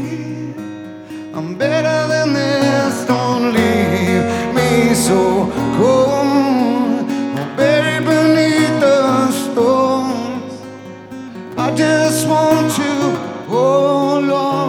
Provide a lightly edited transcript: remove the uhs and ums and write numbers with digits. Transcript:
I'm better than this, don't leave me so